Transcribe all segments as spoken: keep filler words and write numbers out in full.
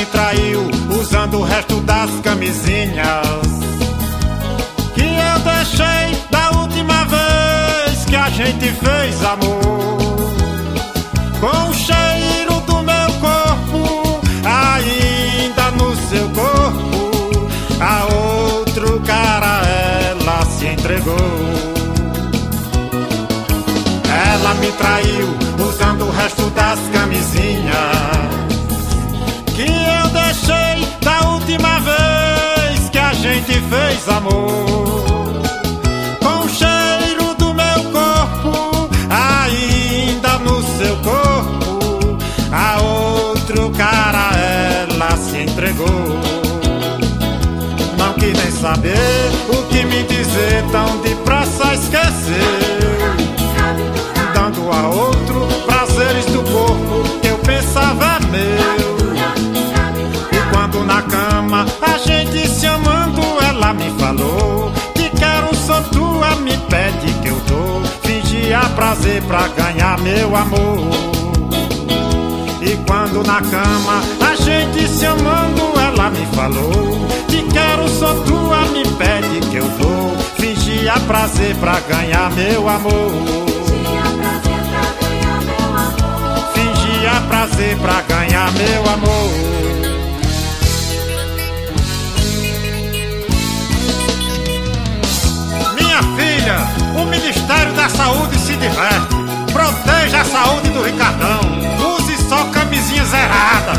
traiu usando o resto das camisinhas que eu deixei da última vez que a gente fez amor. Com o cheiro do meu corpo ainda no seu corpo, a outro cara ela se entregou. Ela me traiu usando o resto das camisinhas que eu deixei da última vez que a gente fez amor. Com o cheiro do meu corpo ainda no seu corpo, a outro cara ela se entregou. Não quis nem saber o que me dizer, tão depressa esqueceu, dando a outro prazeres do corpo que eu pensava meu. E quando na cama a gente se amando, ela me falou que quero só tua, me pede que eu dou. Fingia prazer pra ganhar meu amor. E quando na cama a gente se amando, ela me falou que quero só tua, me pede que eu dou. Fingia prazer pra ganhar meu amor. Fingia prazer pra ganhar meu amor. Minha filha, o Ministério da Saúde se diverte. Proteja a saúde do Ricardão. Use só camisinha zerada.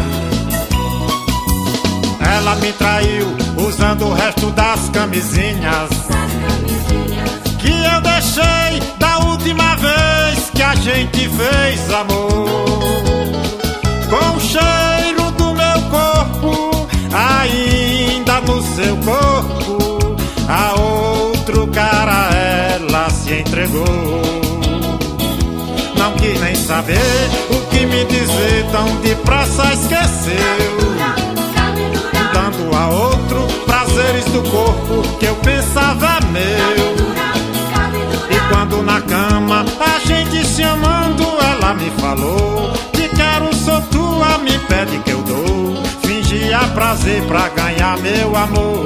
Ela me traiu usando o resto das camisinhas que eu deixei da última vez que a gente fez amor. Com o cheiro do meu corpo ainda no seu corpo, a outro cara ela se entregou. Não quis nem saber o que me dizer, tão depressa esqueceu, dando a outro prazeres do corpo que eu pensava meu. E quando na cama a gente se amando, ela me falou que quero só tua, me pede que eu dou. Fingia prazer pra ganhar meu amor.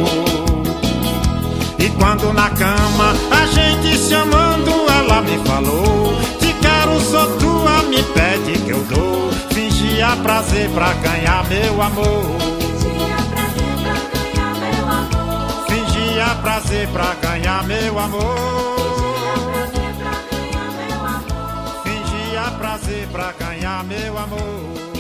E quando na cama a gente se amando, ela me falou que quero só tua, me pede que eu dou. Fingia prazer pra ganhar meu amor. Fingia prazer pra ganhar meu amor. Fingia prazer pra ganhar meu amor.